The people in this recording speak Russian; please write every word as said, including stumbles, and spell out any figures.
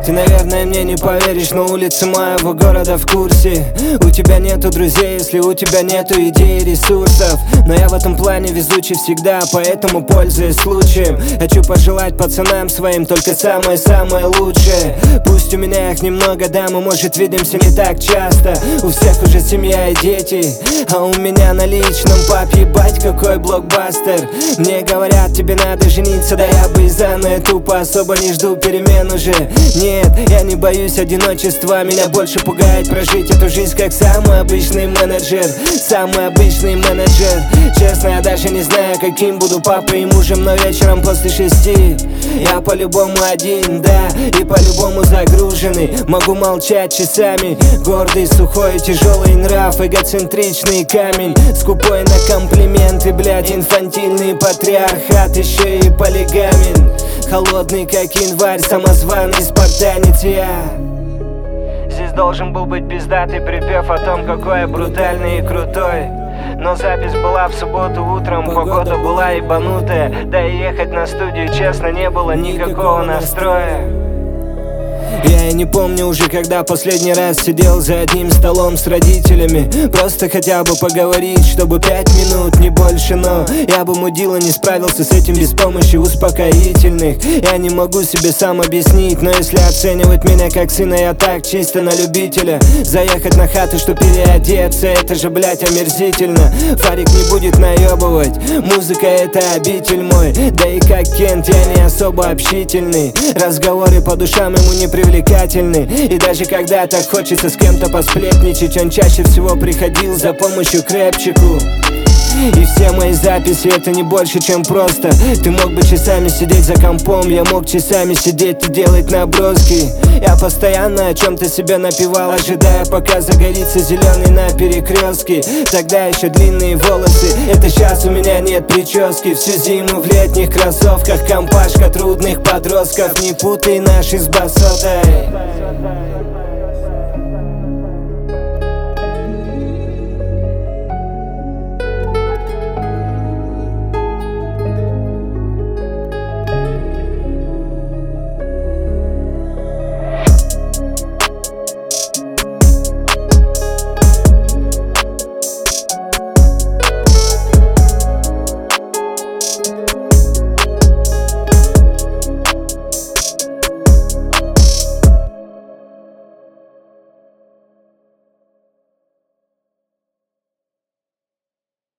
Ты, наверное, мне не поверишь, но улицы моего города в курсе. У тебя нету друзей, если у тебя нету идей и ресурсов. Но я в этом плане везучий всегда, поэтому пользуясь случаем хочу пожелать пацанам своим только самое-самое лучшее. Пусть у меня их немного, да, мы, может, видимся не так часто. У всех уже семья и дети, а у меня на личном пап, ебать, какой блокбастер. Мне говорят, тебе надо жениться, да я бы из-за на тупо особо не жду перемен уже. Нет, я не боюсь одиночества, меня больше пугает прожить эту жизнь как самый обычный менеджер. Самый обычный менеджер. Честно, я даже не знаю, каким буду папой и мужем, но вечером после шести я по-любому один, да, и по-любому загруженный. Могу молчать часами, гордый, сухой, тяжелый нрав, эгоцентричный камень, скупой на комплименты, блядь, инфантильный патриархат, еще и полигамин. Холодный, как январь, самозваный спартанец я. Здесь должен был быть пиздатый припев о том, какой я брутальный и крутой. Но запись была в субботу утром, погода была ебанутая. Да и ехать на студию, честно, не было никакого настроя. Я и не помню уже, когда последний раз сидел за одним столом с родителями. Просто хотя бы поговорить, чтобы пять минут, не больше. Но я бы, мудила, не справился с этим без помощи успокоительных. Я не могу себе сам объяснить, но если оценивать меня как сына, я так чисто на любителя. Заехать на хату, чтоб переодеться, это же, блять, омерзительно. Фарик не будет наебывать, музыка это обитель мой. Да и как Кент, я не особо общительный. Разговоры по душам ему не привлекательны. И даже когда так хочется с кем-то посплетничать, он чаще всего приходил за помощью к рэпчику. И все мои записи это не больше, чем просто. Ты мог бы часами сидеть за компом, я мог часами сидеть и делать наброски. Я постоянно о чем-то себе напевал, ожидая, пока загорится зеленый на перекрестке. Тогда еще длинные волосы, это сейчас у меня нет прически. Всю зиму в летних кроссовках, компашка трудных подростков. Не путай наши с басотой.